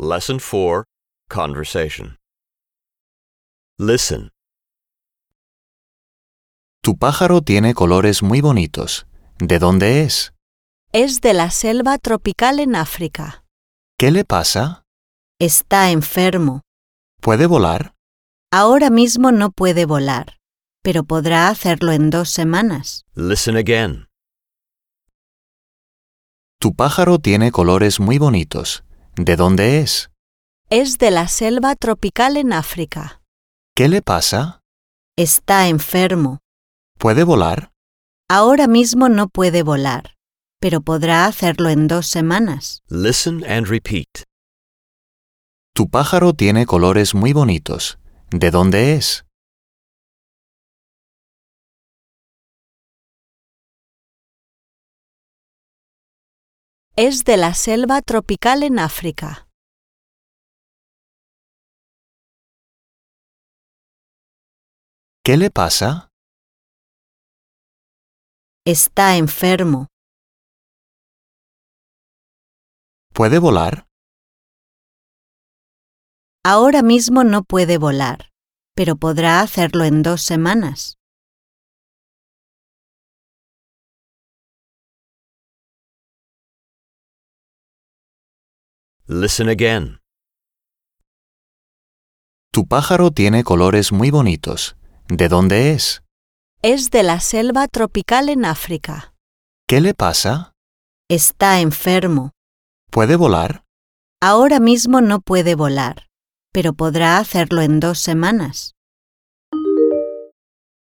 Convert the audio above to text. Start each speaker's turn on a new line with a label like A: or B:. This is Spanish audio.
A: Lesson 4, Conversation. Listen.
B: Tu pájaro tiene colores muy bonitos. ¿De dónde es?
C: Es de la selva tropical en África.
B: ¿Qué le pasa?
C: Está enfermo.
B: ¿Puede volar?
C: Ahora mismo no puede volar, pero podrá hacerlo en 2 semanas.
A: Listen again.
B: Tu pájaro tiene colores muy bonitos. ¿De dónde es?
C: Es de la selva tropical en África.
B: ¿Qué le pasa?
C: Está enfermo.
B: ¿Puede volar?
C: Ahora mismo no puede volar, pero podrá hacerlo en 2 semanas.
A: Listen and repeat.
B: Tu pájaro tiene colores muy bonitos. ¿De dónde es?
C: Es de la selva tropical en África.
B: ¿Qué le pasa?
C: Está enfermo.
B: ¿Puede volar?
C: Ahora mismo no puede volar, pero podrá hacerlo en 2 semanas.
A: Listen again.
B: Tu pájaro tiene colores muy bonitos. ¿De dónde es?
C: Es de la selva tropical en África.
B: ¿Qué le pasa?
C: Está enfermo.
B: ¿Puede volar?
C: Ahora mismo no puede volar, pero podrá hacerlo en 2 semanas.